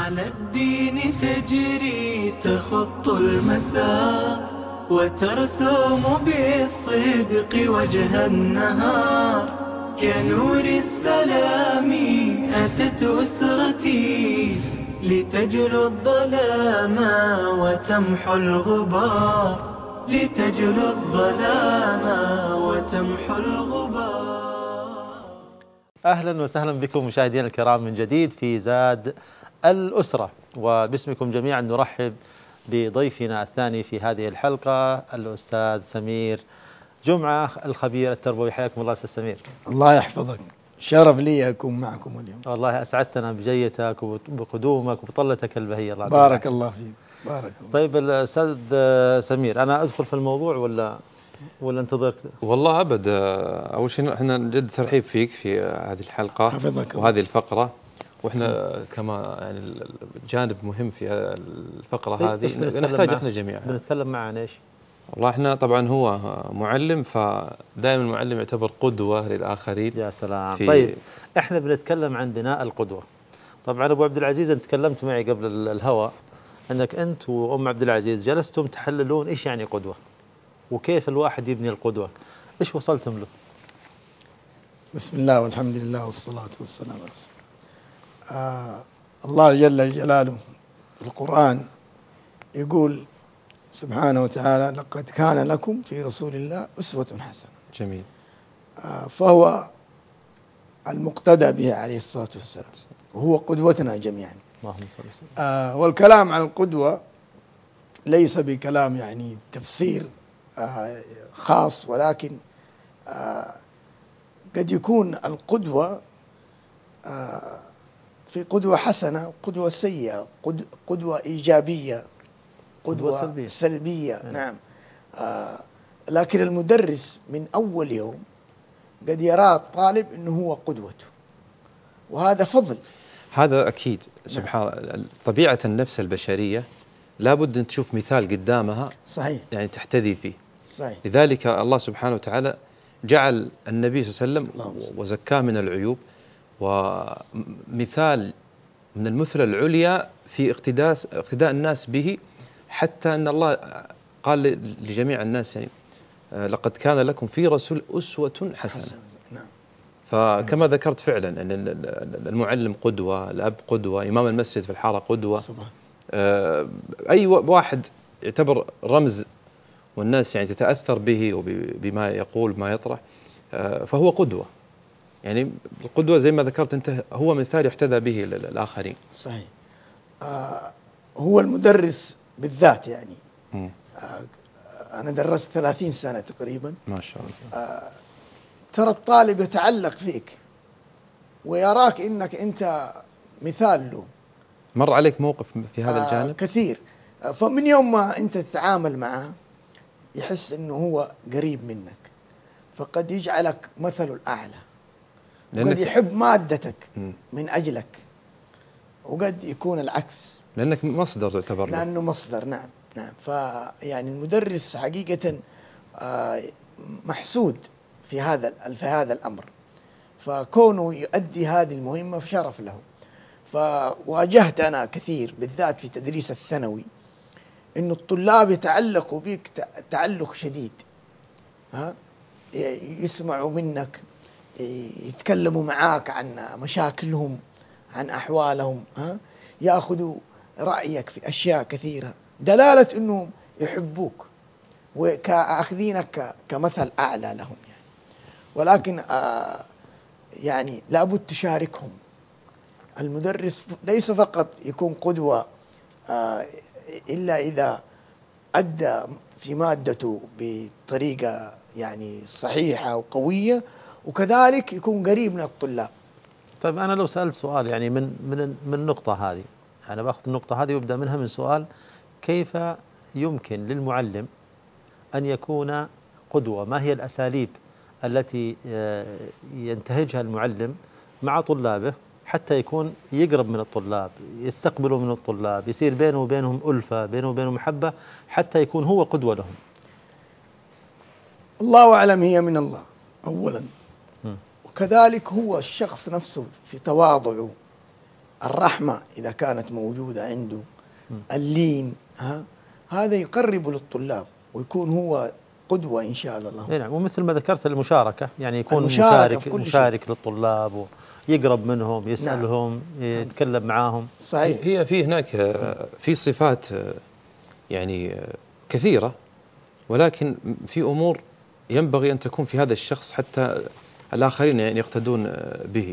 على الدين تجري تخط المسار وترسم بالصدق وجه النهار كنور السلام أتت أسرتي لتجلو الظلام وتمحو الغبار لتجلو الظلام وتمحو الغبار. أهلا وسهلا بكم مشاهدينا الكرام من جديد في زاد الأسرة، وباسمكم جميعا نرحب بضيفنا الثاني في هذه الحلقة الأستاذ سمير جمعة الخبير التربوي. حياكم الله أستاذ سمير. الله يحفظك، شرف لي أكون معكم اليوم. والله أسعدتنا بجيتك وبقدومك وبطلتك البهية. الله بارك الله فيك. بارك الله. طيب الأستاذ سمير، أنا أدخل في الموضوع ولا انتظرك؟ والله أبد. أول شيء احنا جد ترحيب فيك في هذه الحلقة حفظك وهذه الفقرة، واحنا كما يعني جانب مهم في الفقرة هذه نحتاج احنا جميعا. بنتكلم معه عن ايش؟ والله احنا طبعا هو معلم، فدائما المعلم يعتبر قدوة للآخرين. يا سلام. طيب احنا بنتكلم عن بناء القدوة. طبعا ابو عبد العزيز، انت تكلمت معي قبل الهواء انك انت وام عبد العزيز جلستم تحللون ايش يعني قدوة وكيف الواحد يبني القدوة، ايش وصلتم له؟ بسم الله والحمد لله والصلاة والسلام على رسول الله. جل جلاله في القرآن يقول سبحانه وتعالى: لقد كان لكم في رسول الله أسوة حسنة. جميل. فهو المقتدى به عليه الصلاة والسلام، وهو قدوتنا جميعا. اللهم صل وسلم. والكلام عن القدوة ليس بكلام يعني تفسير خاص، ولكن قد يكون القدوة في قدوة حسنة، قدوة سيئة، قدوة إيجابية، قدوة سلبية. نعم. لكن المدرس من أول يوم قد يرى الطالب أنه هو قدوته، وهذا فضل. هذا أكيد. سبحان طبيعة النفس البشرية لابد أن تشوف مثال قدامها. صحيح. يعني تحتذي فيه. صحيح. لذلك الله سبحانه وتعالى جعل النبي صلى الله عليه وسلم وزكاه من العيوب، ومثال من المثل العليا في اقتداء الناس به، حتى أن الله قال لجميع الناس يعني لقد كان لكم في رسول أسوة حسنة. نعم. فكما ذكرت فعلا أن المعلم قدوة، الأب قدوة، إمام المسجد في الحارة قدوة. أي واحد يعتبر رمز والناس يعني تتأثر به وبما يقول ما يطرح، فهو قدوة. يعني القدوة زي ما ذكرت أنت هو مثال يحتذى به للآخرين. صحيح. هو المدرس بالذات يعني أنا درست 30 سنة تقريبا. ما شاء الله. ترى الطالب يتعلق فيك ويراك إنك أنت مثال له. مر عليك موقف في هذا الجانب؟ كثير. فمن يوم ما أنت تتعامل معه يحس إنه هو قريب منك، فقد يجعلك مثل الأعلى، وقد يحب مادتك من أجلك، وقد يكون العكس لأنك مصدر تعتبر. لأنه مصدر. نعم. نعم. فيعني المدرس حقيقة محسود في هذا الأمر، فكونه يؤدي هذه المهمة شرف له. فواجهت أنا كثير بالذات في تدريس الثانوي إنه الطلاب يتعلقوا بك تعلق شديد، يسمعوا منك، يتكلموا معاك عن مشاكلهم، عن أحوالهم، يأخذوا رأيك في أشياء كثيرة، دلالة إنهم يحبوك وكأخذينك كمثل أعلى لهم يعني. ولكن يعني لابد تشاركهم. المدرس ليس فقط يكون قدوة إلا إذا أدى في مادته بطريقة يعني صحيحة وقوية، وكذلك يكون قريب من الطلاب. طيب أنا لو سألت سؤال يعني من النقطة هذه، أنا بأخذ النقطة هذه وابدأ منها من سؤال: كيف يمكن للمعلم أن يكون قدوة؟ ما هي الأساليب التي ينتهجها المعلم مع طلابه حتى يكون يقرب من الطلاب، يستقبلوا من الطلاب، يصير بينه وبينهم ألفة، بينه وبينهم محبة، حتى يكون هو قدوة لهم؟ الله أعلم، هي من الله أولا، وكذلك هو الشخص نفسه في تواضعه الرحمة إذا كانت موجودة عنده، اللين، هذا يقرب للطلاب ويكون هو قدوة إن شاء الله. نعم، ومثل ما ذكرت المشاركة، يعني يكون مشارك للطلاب ويقرب منهم، يسألهم، يتكلم معاهم. صحيح. هي في هناك في صفات يعني كثيرة، ولكن في أمور ينبغي أن تكون في هذا الشخص حتى الآخرين يعني يقتدون به،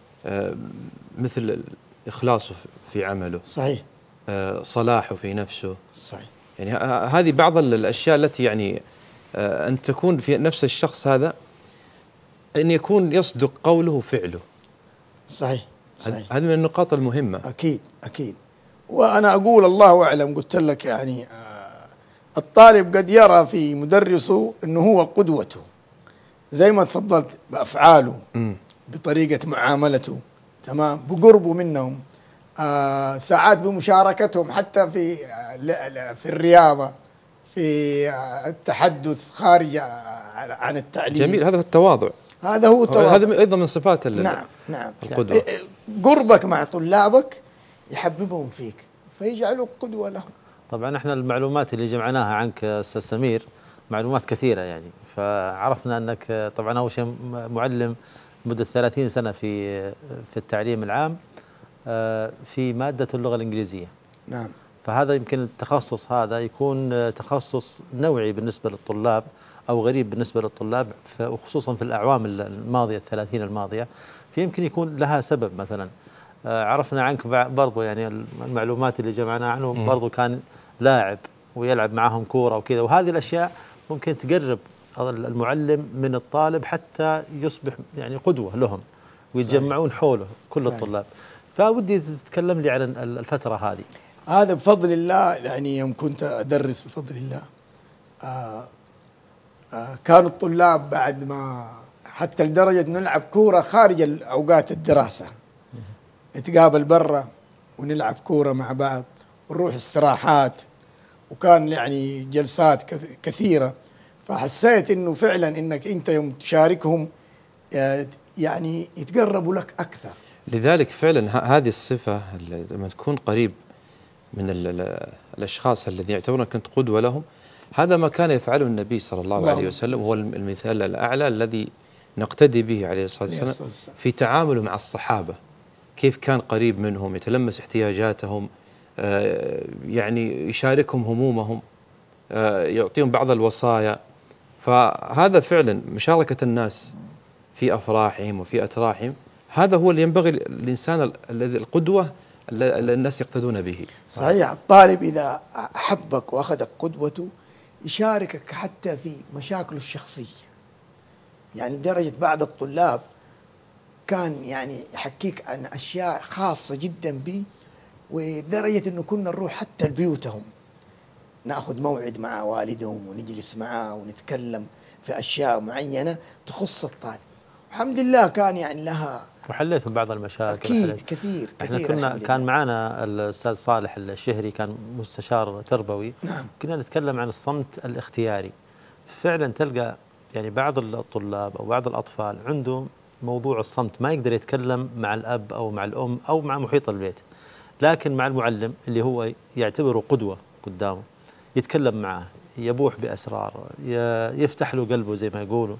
مثل إخلاصه في عمله. صحيح. صلاحه في نفسه. صحيح. يعني هذه بعض الأشياء التي يعني أن تكون في نفس الشخص هذا، أن يكون يصدق قوله وفعله. صحيح. صحيح. هذه من النقاط المهمة. أكيد أكيد. وأنا أقول الله أعلم، قلت لك يعني الطالب قد يرى في مدرسه أنه هو قدوته، زي ما تفضلت، بأفعاله، بطريقة معاملته، تمام، بقربه منهم، ساعات بمشاركتهم حتى في الرياضة، في التحدث خارج عن التعليم. جميل، هذا التواضع. هذا هو التواضع. هذا أيضا من صفات نعم القدوة. قربك مع طلابك يحببهم فيك فيجعلوك قدوة لهم. طبعا احنا المعلومات اللي جمعناها عنك أستاذ سمير معلومات كثيرة يعني، فعرفنا أنك طبعا أول شيء معلم مدة 30 سنة في التعليم العام في مادة اللغة الإنجليزية. نعم. فهذا يمكن التخصص هذا يكون تخصص نوعي بالنسبة للطلاب أو غريب بالنسبة للطلاب، وخصوصا في الأعوام الماضية 30 الماضية، فيمكن يكون لها سبب. مثلا عرفنا عنك برضو يعني المعلومات اللي جمعناها عنه برضو كان لاعب ويلعب معهم كورة وكذا، وهذه الأشياء ممكن تقرب المعلم من الطالب حتى يصبح يعني قدوة لهم ويتجمعون حوله كل الطلاب. فودي تتكلم لي عن الفترة هذه. هذا بفضل الله، يعني يوم كنت أدرس بفضل الله كانوا الطلاب بعد ما حتى لدرجة نلعب كورة خارج أوقات الدراسة، نتقابل برا ونلعب كورة مع بعض ونروح استراحات، وكان يعني جلسات كثيرة. فحسيت إنه فعلا إنك أنت يوم تشاركهم يعني يتقربوا لك أكثر. لذلك فعلا هذه الصفة لما تكون قريب من الأشخاص الذين يعتبرون كنت قدوة لهم، هذا ما كان يفعله النبي صلى الله عليه وسلم، هو المثال الأعلى الذي نقتدي به عليه الصلاة والسلام في تعامله مع الصحابة، كيف كان قريب منهم، يتلمس احتياجاتهم، يعني يشاركهم همومهم، يعطيهم بعض الوصايا. فهذا فعلا مشاركة الناس في أفراحهم وفي أتراحهم، هذا هو اللي ينبغي الإنسان الذي القدوة الناس يقتدون به. صحيح. الطالب إذا أحبك وأخذك قدوته يشاركك حتى في مشاكله الشخصية. يعني درجة بعض الطلاب كان يعني يحكيك عن أشياء خاصة جدا بي، ودرجة أنه كنا نروح حتى لبيوتهم، نأخذ موعد مع والدهم ونجلس معه ونتكلم في أشياء معينة تخص الطالب. الحمد لله كان يعني لها، وحليتهم بعض المشاكل. أكيد كثير. احنا كان معنا الأستاذ صالح الشهري، كان مستشار تربوي. نعم. كنا نتكلم عن الصمت الاختياري. فعلا تلقى يعني بعض الطلاب أو بعض الأطفال عندهم موضوع الصمت، ما يقدر يتكلم مع الأب أو مع الأم أو مع محيط البيت، لكن مع المعلم اللي هو يعتبره قدوة قدامه يتكلم معه، يبوح بأسرار، يفتح له قلبه زي ما يقولوا.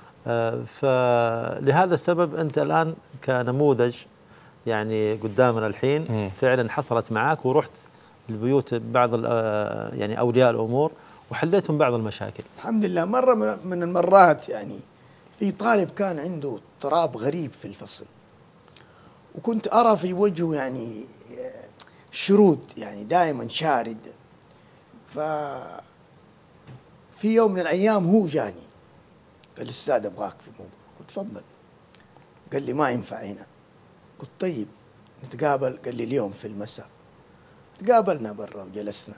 فلهذا السبب أنت الآن كنموذج يعني قدامنا الحين فعلا حصلت معك ورحت لبيوت بعض يعني أولياء الأمور وحليتهم بعض المشاكل. الحمد لله. مرة من المرات يعني في طالب كان عنده اضطراب غريب في الفصل، وكنت أرى في وجهه يعني شرود، يعني دائما شارد. ففي يوم من الأيام هو جاني قال: الأستاذ أبغاك في موضوع. قلت: تفضل. قال لي: ما ينفع هنا. قلت: طيب نتقابل. قال لي: اليوم في المساء. تقابلنا برا وجلسنا،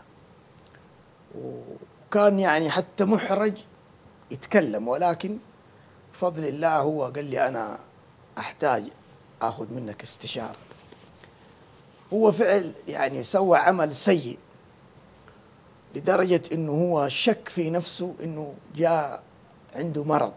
وكان يعني حتى محرج يتكلم، ولكن بفضل الله هو قال لي: أنا أحتاج أخذ منك استشارة. هو فعل يعني سوى عمل سيء لدرجة إنه هو شك في نفسه إنه جاء عنده مرض.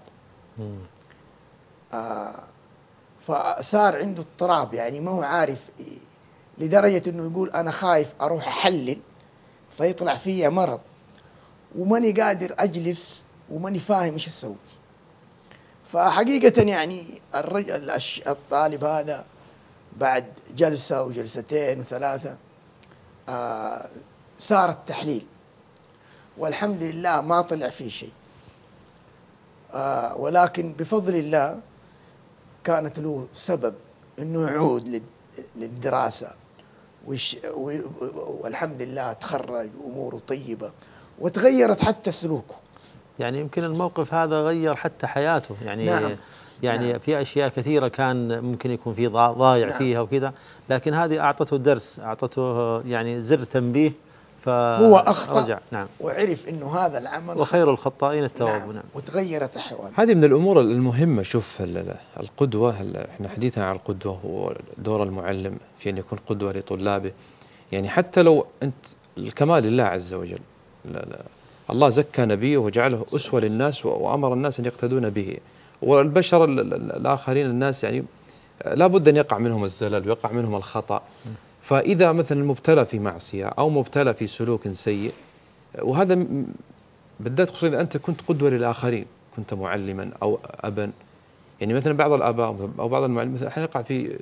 فصار عنده اضطراب، يعني ما هو عارف لدرجة إنه يقول أنا خايف أروح أحلل فيطلع فيا مرض وماني قادر أجلس وماني فاهم إيش أسوي. فحقيقة يعني الطالب هذا بعد جلسة وجلستين وثلاثة صار التحليل والحمد لله ما طلع فيه شيء، ولكن بفضل الله كانت له سبب إنه يعود للدراسة والحمد لله تخرج وأموره طيبة وتغيرت حتى سلوكه. يعني يمكن الموقف هذا غير حتى حياته، يعني نعم. يعني نعم. في أشياء كثيرة كان ممكن يكون في ضايع نعم. فيها وكذا، لكن هذه أعطته درس، أعطته يعني زر تنبيه هو أخطأ نعم، وعرف إنه هذا العمل وخير الخطائين التواب. نعم. نعم. وتغيرت أحواله. هذه من الأمور المهمة. شوف القدوة، احنا حديثنا عن القدوة هو دور المعلم في أن يكون قدوة لطلابه. يعني حتى لو أنت الكمال لله عز وجل، لا الله زكى نبيه وجعله أسوة للناس وأمر الناس أن يقتدون به، والبشر الآخرين الناس يعني لا بد أن يقع منهم الزلل ويقع منهم الخطأ. فإذا مثلا مبتلى في معصية أو مبتلى في سلوك سيء، وهذا بالذات خصوصا إذا أنت كنت قدوة للآخرين، كنت معلما أو أبا، يعني مثلا بعض الآباء أو بعض المعلمين أحيانا يقع في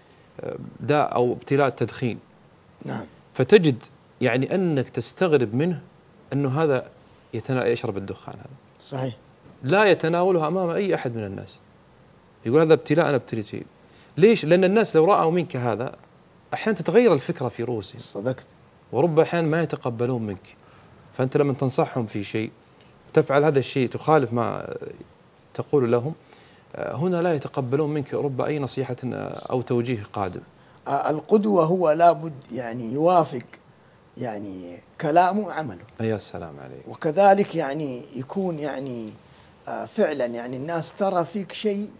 داء أو ابتلاء التدخين. نعم. فتجد يعني أنك تستغرب منه أنه هذا يشرب الدخان هذا، صحيح، لا يتناوله أمام أي أحد من الناس، يقول هذا ابتلاء أنا ابتليت فيه. ليش؟ لأن الناس لو رأوا منك هذا أحيانا تتغير الفكرة في رؤوسهم، صدقت، ورب أحيانا ما يتقبلون منك. فأنت لما تنصحهم في شيء تفعل هذا الشيء تخالف ما تقول لهم، هنا لا يتقبلون منك رب أي نصيحة أو توجيه قادم. القدوة هو لابد يعني يوافق يعني كلامه عمله. يا سلام عليك. وكذلك يعني يكون يعني فعلا يعني الناس ترى فيك شيء،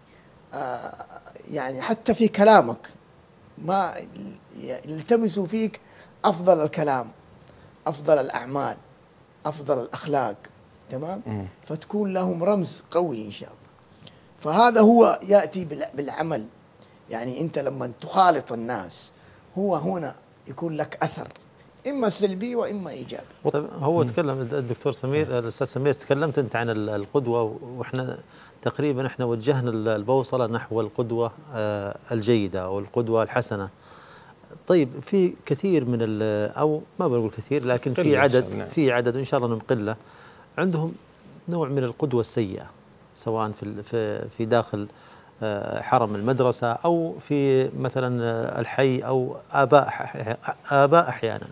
يعني حتى في كلامك ما يلتمسوا فيك أفضل الكلام، أفضل الأعمال، أفضل الأخلاق. تمام. فتكون لهم رمز قوي إن شاء الله. فهذا هو يأتي بالعمل. يعني أنت لما تخالط الناس هو هنا يكون لك أثر إما سلبي وإما إيجابي. طيب هو تكلم الدكتور سمير، الأستاذ سمير، تكلمت أنت عن القدوة، وإحنا تقريبا إحنا وجهنا البوصلة نحو القدوة الجيدة أو القدوة الحسنة. طيب في كثير من أو ما بقول كثير، لكن في عدد إن شاء الله من قلة عندهم نوع من القدوة السيئة، سواء في داخل حرم المدرسة أو في مثلا الحي أو آباء أحيانا.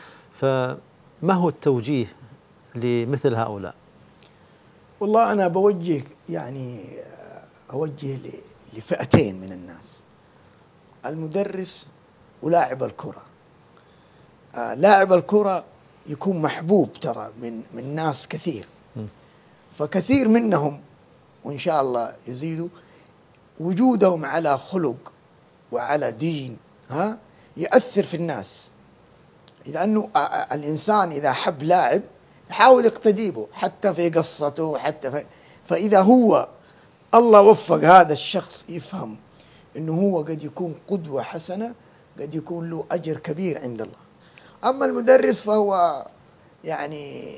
فما هو التوجيه لمثل هؤلاء؟ والله أنا بوجه يعني أوجه لفئتين من الناس: المدرس ولاعب الكرة. لاعب الكرة يكون محبوب ترى من ناس كثير، فكثير منهم وإن شاء الله يزيدوا وجودهم على خلق وعلى دين يأثر في الناس، لأنه الإنسان إذا حب لاعب يحاول يقتدي به حتى في قصته فإذا هو الله وفق هذا الشخص يفهم إنه هو قد يكون قدوة حسنة، قد يكون له أجر كبير عند الله. أما المدرس فهو يعني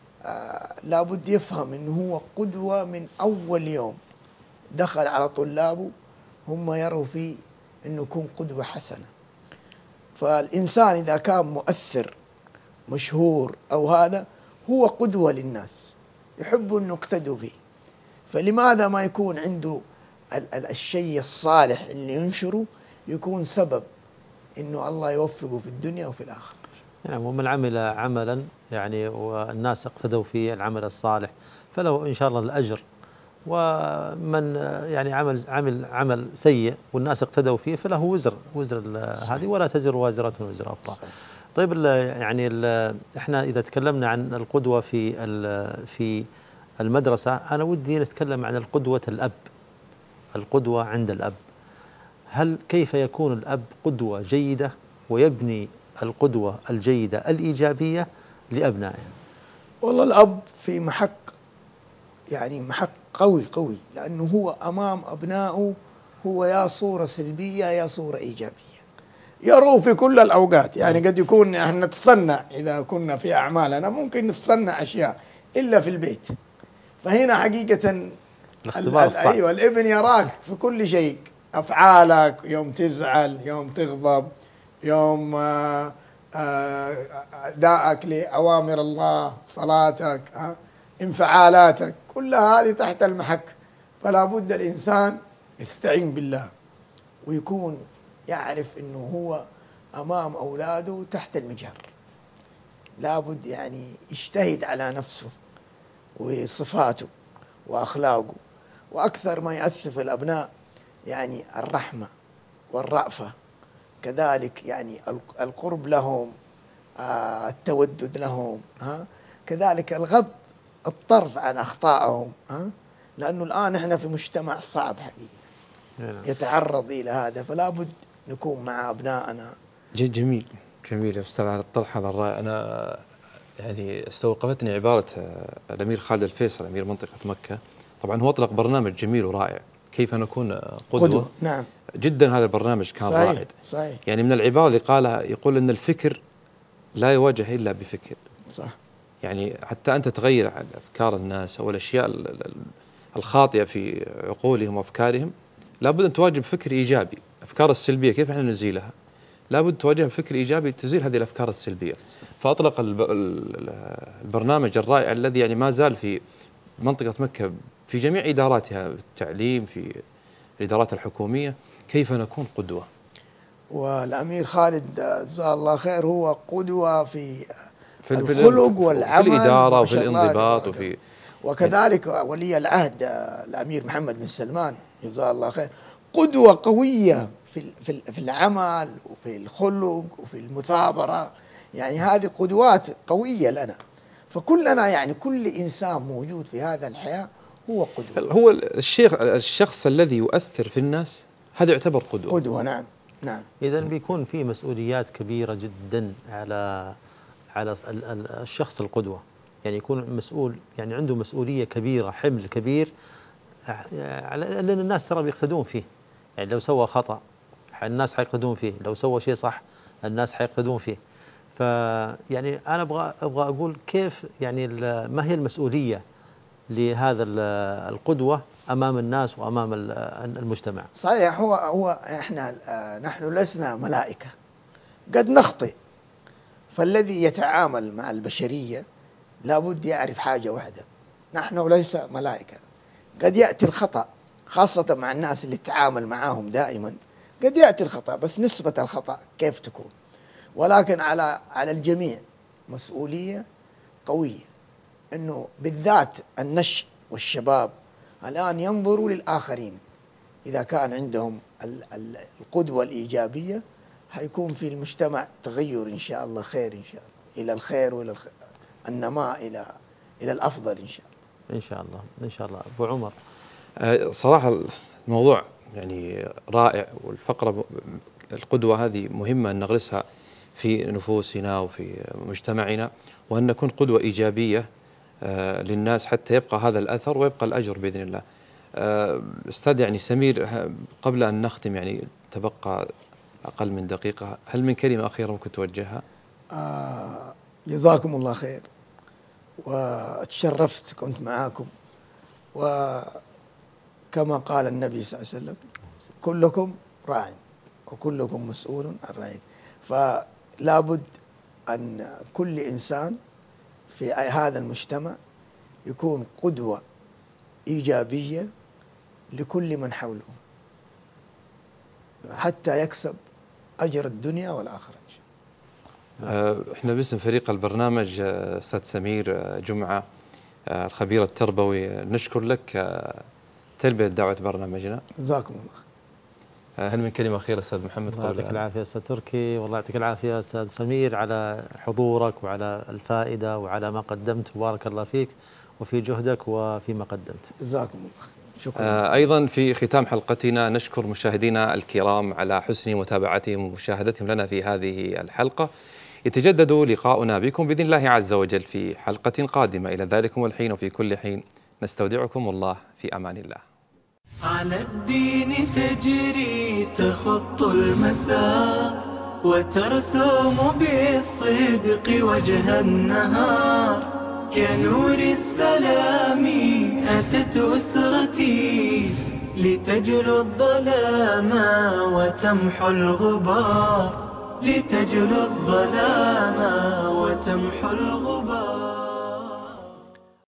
لابد يفهم إنه هو قدوة من أول يوم دخل على طلابه، هم يروا فيه إنه يكون قدوة حسنة. فالإنسان إذا كان مؤثر مشهور أو هذا هو قدوة للناس، يحبوا أنه يقتدوا فيه. فلماذا ما يكون عنده الشيء الصالح اللي ينشره يكون سبب أنه الله يوفقه في الدنيا وفي الآخرة. يعني ومن عمل عملا يعني والناس اقتدوا في العمل الصالح فله إن شاء الله الأجر، ومن يعني عمل سيء والناس اقتدوا فيه فله وزر هذه، ولا تزر وازرة وزر أخرى. طيب يعني احنا إذا تكلمنا عن القدوة في المدرسة، أنا ودي نتكلم عن القدوة الأب، القدوة عند الأب. كيف يكون الأب قدوة جيدة ويبني القدوة الجيدة الإيجابية لأبنائه؟ والله الأب في محك قوي، لأنه هو أمام أبنائه هو يا صورة سلبية يا صورة إيجابية. يروه في كل الأوقات. يعني قد يكون احنا نتصنع إذا كنا في أعمالنا ممكن نتصنع أشياء إلا في البيت. فهنا حقيقة أيوة الابن يراك في كل شيء، أفعالك، يوم تزعل، يوم تغضب، يوم أدائك لأوامر الله، صلاتك، انفعالاتك، كلها هذه تحت المحك. فلا بد الإنسان يستعين بالله ويكون يعرف أنه هو أمام أولاده تحت المجهر. لا بد يعني يجتهد على نفسه وصفاته وأخلاقه. وأكثر ما يؤثر في الأبناء يعني الرحمة والرأفة، كذلك يعني القرب لهم، التودد لهم، كذلك الغض الطرف عن أخطائهم، لأنه الآن إحنا في مجتمع صعب حقيقي يتعرض إلى هذا. فلا بد نكون مع أبنائنا. جميل يا أستاذ على الطرح هذا الرائع. أنا يعني استوقفتني عبارة الأمير خالد الفيصل أمير منطقة مكة. طبعا هو أطلق برنامج جميل ورائع، كيف نكون قدوة. نعم جدا هذا البرنامج كان رائد. صحيح. يعني من العبارة اللي قالها يقول أن الفكر لا يواجه إلا بفكر. صح. يعني حتى أنت تغير أفكار الناس أو الأشياء الخاطئة في عقولهم وأفكارهم، لابد أن تواجه بفكر إيجابي. أفكار السلبية كيف احنا نزيلها؟ لابد تواجه بفكر إيجابي تزيل هذه الأفكار السلبية. فأطلق البرنامج الرائع الذي يعني ما زال في منطقة مكة في جميع إداراتها، في التعليم، في الإدارات الحكومية، كيف نكون قدوة. والأمير خالد جزاه الله خير هو قدوة في الخلق والعمل في الإدارة وفي الانضباط وكذلك ولي العهد الأمير محمد بن سلمان جزاه الله خير قدوة قوية في العمل وفي الخلق وفي المثابرة. يعني هذه قدوات قوية لنا. فكلنا يعني كل إنسان موجود في هذا الحياة هو قدوة. هو الشخص الذي يؤثر في الناس هذا يعتبر قدوة. نعم. إذا بيكون في مسؤوليات كبيرة جدا على الشخص القدوة. يعني يكون مسؤول، يعني عنده مسؤولية كبيرة، حمل كبير، لأن الناس ترى بيقتدون فيه. يعني لو سوى خطأ الناس حيقتدون فيه، لو سوى شيء صح الناس حيقتدون فيه. فيعني أنا أبغى أقول كيف يعني ما هي المسؤولية لهذا القدوة أمام الناس وأمام المجتمع. صحيح. هو نحن لسنا ملائكة، قد نخطئ. فالذي يتعامل مع البشرية لابد يعرف حاجة واحدة، نحن ليس ملائكة. قد يأتي الخطأ، خاصة مع الناس اللي تتعامل معاهم دائما، قد يأتي الخطأ، بس نسبة الخطأ كيف تكون. ولكن على الجميع مسؤولية قوية، أنه بالذات النشء والشباب الآن ينظروا للآخرين. إذا كان عندهم القدوة الإيجابية حيكون في المجتمع تغير إن شاء الله، خير إن شاء الله، إلى الخير وإلى النماء إلى الأفضل إن شاء الله. إن شاء الله. أبو عمر، صراحة الموضوع يعني رائع، والفقرة القدوة هذه مهمة أن نغرسها في نفوسنا وفي مجتمعنا، وأن نكون قدوة إيجابية للناس حتى يبقى هذا الأثر ويبقى الأجر بإذن الله. أستاذ يعني سمير، قبل أن نختم يعني تبقى أقل من دقيقة، هل من كلمة أخيرة ممكن توجهها؟ جزاكم الله خير، وتشرفت كنت معاكم. وكما قال النبي صلى الله عليه وسلم كلكم راع وكلكم مسؤول عن رعيته. فلا بد أن كل إنسان في هذا المجتمع يكون قدوة إيجابية لكل من حوله حتى يكسب أجر الدنيا والآخرة. احنا باسم فريق البرنامج أستاذ سمير جمعة الخبير التربوي نشكر لك تلبية دعوة برنامجنا. جزاكم الله. هل من كلمة أخيرة أستاذ محمد؟ الله يعطيك العافية أستاذ تركي، والله يعطيك العافية أستاذ سمير على حضورك وعلى الفائدة وعلى ما قدمت. بارك الله فيك وفي جهدك وفيما قدمت. جزاكم الله. شكرا. أيضا في ختام حلقتنا نشكر مشاهدينا الكرام على حسن متابعتهم ومشاهدتهم لنا في هذه الحلقة. يتجدد لقاؤنا بكم بإذن الله عز وجل في حلقة قادمة. إلى ذلكم الحين وفي كل حين نستودعكم الله في أمان الله. على الدين تجري تخط المسار، وترسم بالصدق وجه النهار. كنور السلام أتت أسرتي لتجلو الظلام وتمحو الغبار، لتجلو الظلام وتمحو الغبار.